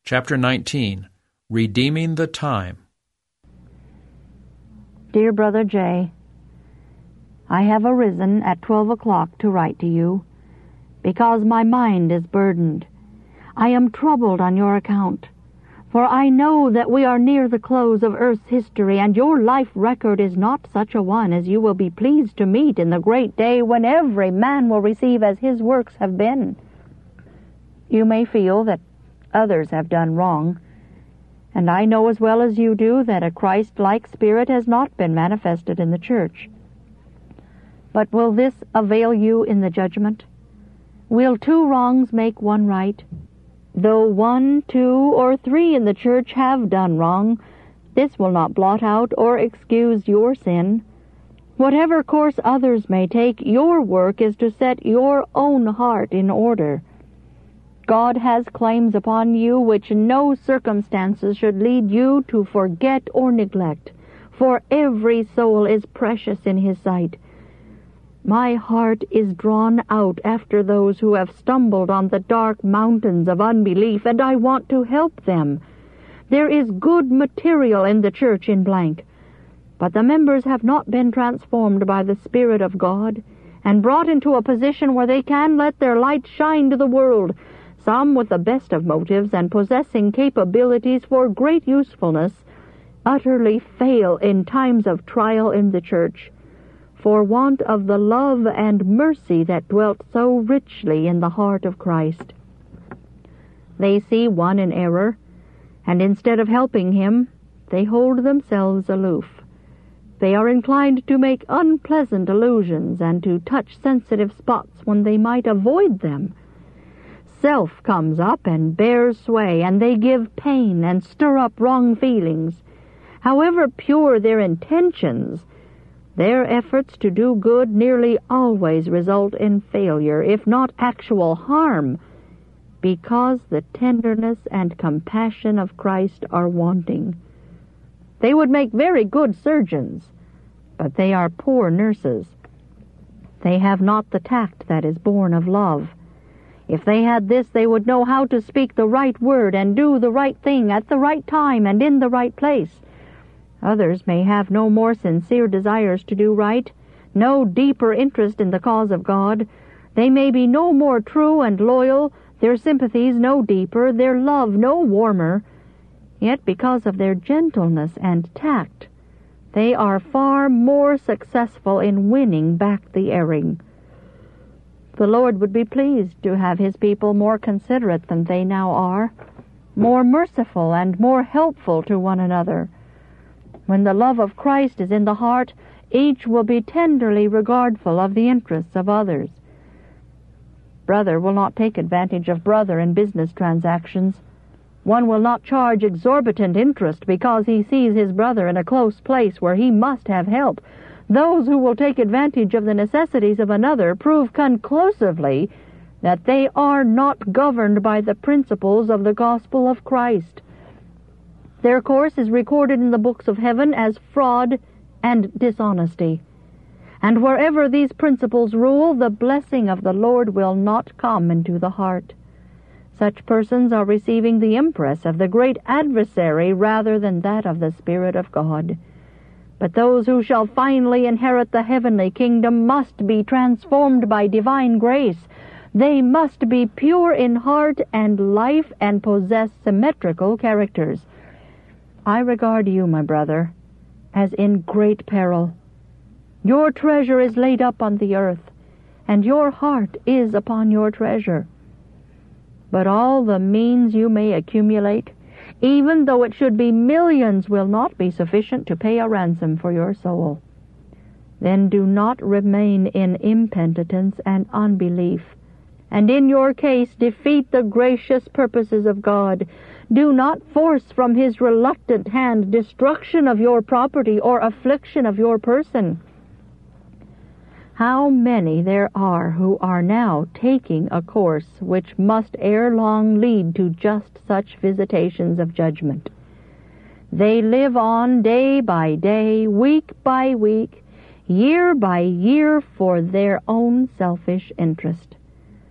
Chapter 19, Redeeming the Time. Dear Brother J., I have arisen at 12 o'clock to write to you, because my mind is burdened. I am troubled on your account, for I know that we are near the close of earth's history, and your life record is not such a one as you will be pleased to meet in the great day when every man will receive as his works have been. You may feel that others have done wrong, and I know as well as you do that a Christ-like spirit has not been manifested in the church. But will this avail you in the judgment? Will 2 wrongs make 1 right? Though 1, 2, or 3 in the church have done wrong, this will not blot out or excuse your sin. Whatever course others may take, your work is to set your own heart in order. God has claims upon you which no circumstances should lead you to forget or neglect, for every soul is precious in His sight. My heart is drawn out after those who have stumbled on the dark mountains of unbelief, and I want to help them. There is good material in the church in blank, but the members have not been transformed by the Spirit of God and brought into a position where they can let their light shine to the world. Some, with the best of motives and possessing capabilities for great usefulness, utterly fail in times of trial in the church, for want of the love and mercy that dwelt so richly in the heart of Christ. They see one in error, and instead of helping him, they hold themselves aloof. They are inclined to make unpleasant allusions and to touch sensitive spots when they might avoid them. Self comes up and bears sway, and they give pain and stir up wrong feelings. However pure their intentions, their efforts to do good nearly always result in failure, if not actual harm, because the tenderness and compassion of Christ are wanting. They would make very good surgeons, but they are poor nurses. They have not the tact that is born of love. If they had this, they would know how to speak the right word and do the right thing at the right time and in the right place. Others may have no more sincere desires to do right, no deeper interest in the cause of God. They may be no more true and loyal, their sympathies no deeper, their love no warmer. Yet because of their gentleness and tact, they are far more successful in winning back the erring. The Lord would be pleased to have His people more considerate than they now are, more merciful and more helpful to one another. When the love of Christ is in the heart, each will be tenderly regardful of the interests of others. Brother will not take advantage of brother in business transactions. One will not charge exorbitant interest because he sees his brother in a close place where he must have help. Those who will take advantage of the necessities of another prove conclusively that they are not governed by the principles of the gospel of Christ. Their course is recorded in the books of heaven as fraud and dishonesty. And wherever these principles rule, the blessing of the Lord will not come into the heart. Such persons are receiving the impress of the great adversary rather than that of the Spirit of God. But those who shall finally inherit the heavenly kingdom must be transformed by divine grace. They must be pure in heart and life and possess symmetrical characters. I regard you, my brother, as in great peril. Your treasure is laid up on the earth, and your heart is upon your treasure. But all the means you may accumulate, even though it should be millions, will not be sufficient to pay a ransom for your soul. Then do not remain in impenitence and unbelief, and in your case defeat the gracious purposes of God. Do not force from His reluctant hand destruction of your property or affliction of your person. How many there are who are now taking a course which must ere long lead to just such visitations of judgment. They live on day by day, week by week, year by year for their own selfish interest.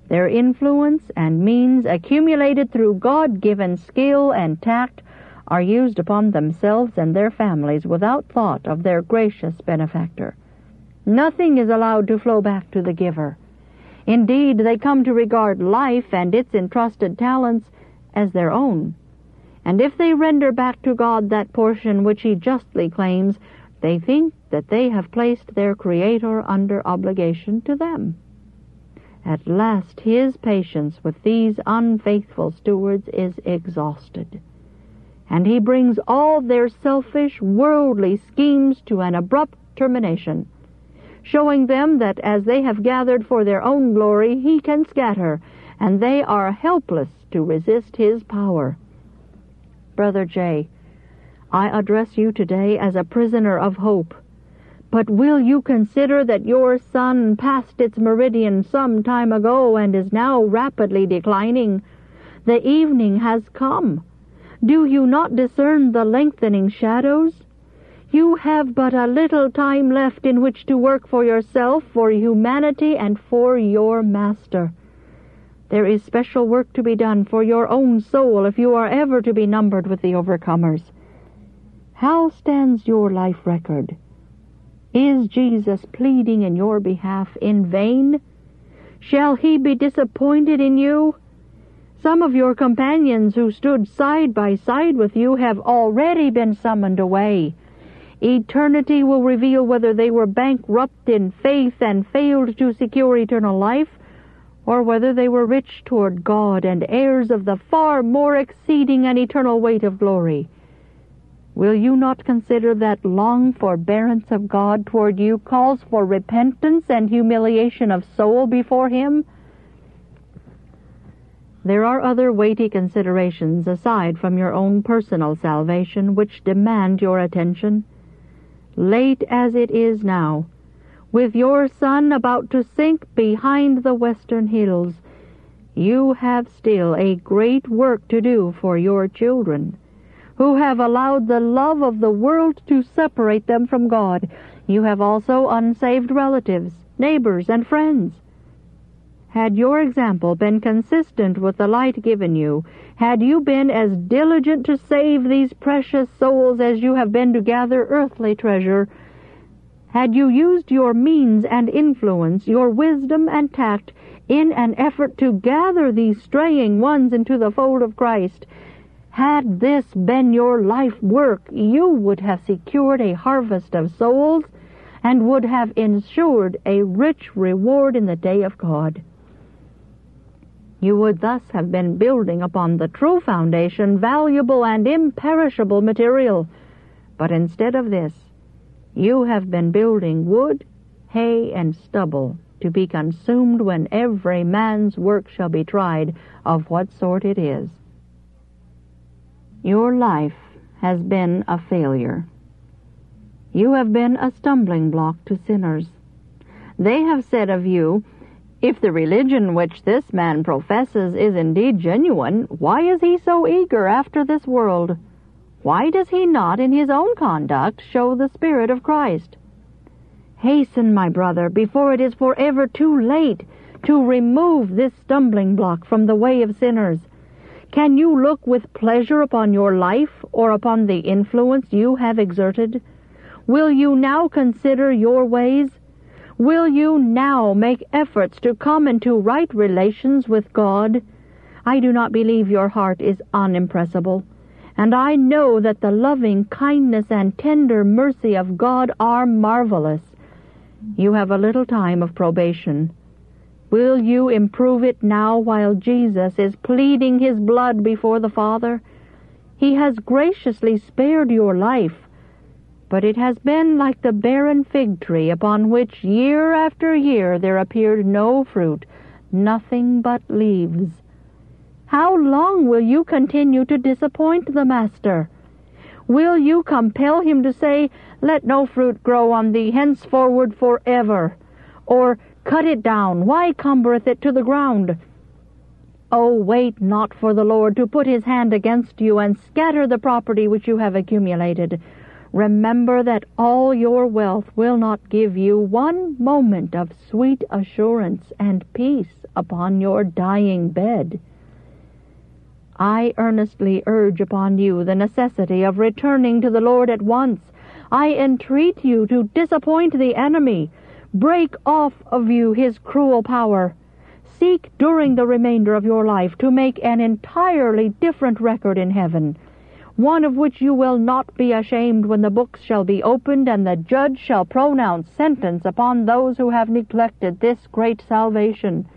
Their influence and means, accumulated through God-given skill and tact, are used upon themselves and their families without thought of their gracious benefactor. Nothing is allowed to flow back to the giver. Indeed, they come to regard life and its entrusted talents as their own. And if they render back to God that portion which He justly claims, they think that they have placed their Creator under obligation to them. At last His patience with these unfaithful stewards is exhausted, and He brings all their selfish, worldly schemes to an abrupt termination, showing them that as they have gathered for their own glory, He can scatter, and they are helpless to resist His power. Brother J., I address you today as a prisoner of hope. But will you consider that your sun passed its meridian some time ago and is now rapidly declining? The evening has come. Do you not discern the lengthening shadows? You have but a little time left in which to work for yourself, for humanity, and for your Master. There is special work to be done for your own soul if you are ever to be numbered with the overcomers. How stands your life record? Is Jesus pleading in your behalf in vain? Shall He be disappointed in you? Some of your companions who stood side by side with you have already been summoned away. Eternity will reveal whether they were bankrupt in faith and failed to secure eternal life, or whether they were rich toward God and heirs of the far more exceeding and eternal weight of glory. Will you not consider that long forbearance of God toward you calls for repentance and humiliation of soul before Him? There are other weighty considerations aside from your own personal salvation which demand your attention. Late as it is now, with your sun about to sink behind the western hills, you have still a great work to do for your children, who have allowed the love of the world to separate them from God. You have also unsaved relatives, neighbors, and friends. Had your example been consistent with the light given you, had you been as diligent to save these precious souls as you have been to gather earthly treasure, had you used your means and influence, your wisdom and tact, in an effort to gather these straying ones into the fold of Christ, had this been your life work, you would have secured a harvest of souls and would have ensured a rich reward in the day of God. You would thus have been building upon the true foundation, valuable and imperishable material. But instead of this, you have been building wood, hay, and stubble to be consumed when every man's work shall be tried, of what sort it is. Your life has been a failure. You have been a stumbling block to sinners. They have said of you, "If the religion which this man professes is indeed genuine, why is he so eager after this world? Why does he not in his own conduct show the Spirit of Christ?" Hasten, my brother, before it is forever too late, to remove this stumbling block from the way of sinners. Can you look with pleasure upon your life or upon the influence you have exerted? Will you now consider your ways? Will you now make efforts to come into right relations with God? I do not believe your heart is unimpressible, and I know that the loving kindness and tender mercy of God are marvelous. You have a little time of probation. Will you improve it now while Jesus is pleading His blood before the Father? He has graciously spared your life, but it has been like the barren fig tree upon which year after year there appeared no fruit, nothing but leaves. How long will you continue to disappoint the Master? Will you compel Him to say, "Let no fruit grow on thee henceforward forever," or "Cut it down, why cumbereth it to the ground?" Oh, wait not for the Lord to put His hand against you and scatter the property which you have accumulated. Remember that all your wealth will not give you one moment of sweet assurance and peace upon your dying bed. I earnestly urge upon you the necessity of returning to the Lord at once. I entreat you to disappoint the enemy. Break off of you his cruel power. Seek during the remainder of your life to make an entirely different record in heaven, one of which you will not be ashamed when the books shall be opened and the judge shall pronounce sentence upon those who have neglected this great salvation.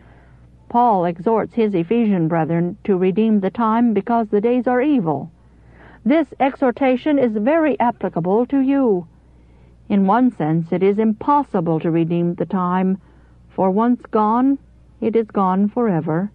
Paul exhorts his Ephesian brethren to redeem the time because the days are evil. This exhortation is very applicable to you. In one sense, it is impossible to redeem the time, for once gone, it is gone forever.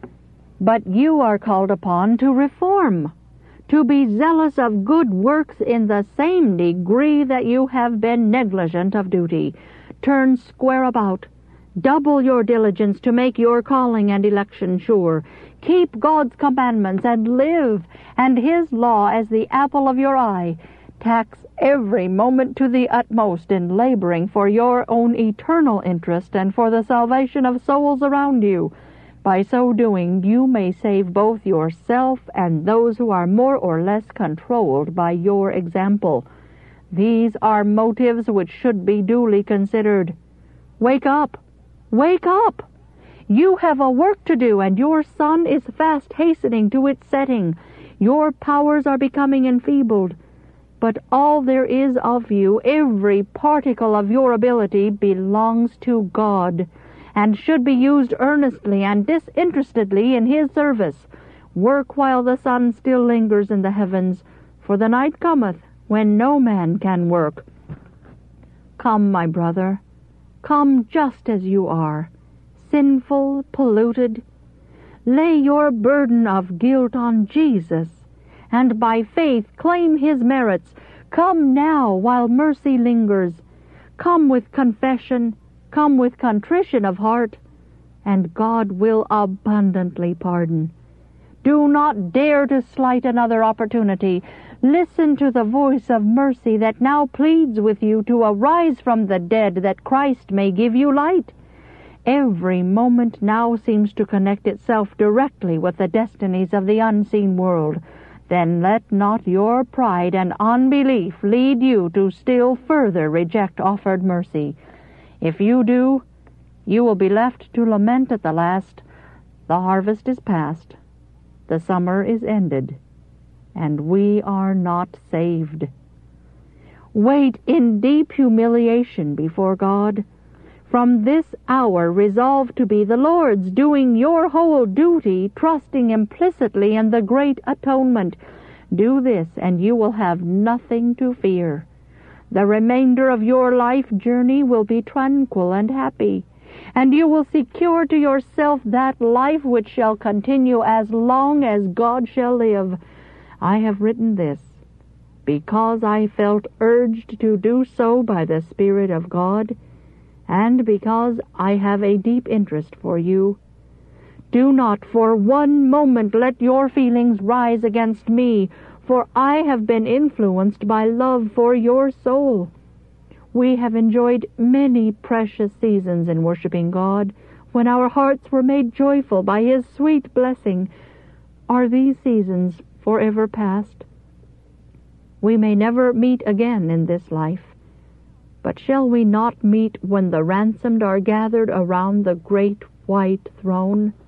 But you are called upon to reform, to be zealous of good works in the same degree that you have been negligent of duty. Turn square about. Double your diligence to make your calling and election sure. Keep God's commandments and live, and His law as the apple of your eye. Tax every moment to the utmost in laboring for your own eternal interest and for the salvation of souls around you. By so doing, you may save both yourself and those who are more or less controlled by your example. These are motives which should be duly considered. Wake up! Wake up! You have a work to do, and your sun is fast hastening to its setting. Your powers are becoming enfeebled. But all there is of you, every particle of your ability, belongs to God, and should be used earnestly and disinterestedly in His service. Work while the sun still lingers in the heavens, for the night cometh when no man can work. Come, my brother, come just as you are, sinful, polluted. Lay your burden of guilt on Jesus, and by faith claim His merits. Come now while mercy lingers. Come with confession, come with contrition of heart, and God will abundantly pardon. Do not dare to slight another opportunity. Listen to the voice of mercy that now pleads with you to arise from the dead, that Christ may give you light. Every moment now seems to connect itself directly with the destinies of the unseen world. Then let not your pride and unbelief lead you to still further reject offered mercy. If you do, you will be left to lament at the last. The harvest is past, the summer is ended, and we are not saved. Wait in deep humiliation before God. From this hour resolve to be the Lord's, doing your whole duty, trusting implicitly in the great atonement. Do this, and you will have nothing to fear. The remainder of your life journey will be tranquil and happy, and you will secure to yourself that life which shall continue as long as God shall live. I have written this because I felt urged to do so by the Spirit of God, and because I have a deep interest for you. Do not for one moment let your feelings rise against me, for I have been influenced by love for your soul. We have enjoyed many precious seasons in worshiping God, when our hearts were made joyful by His sweet blessing. Are these seasons forever past? We may never meet again in this life, but shall we not meet when the ransomed are gathered around the great white throne?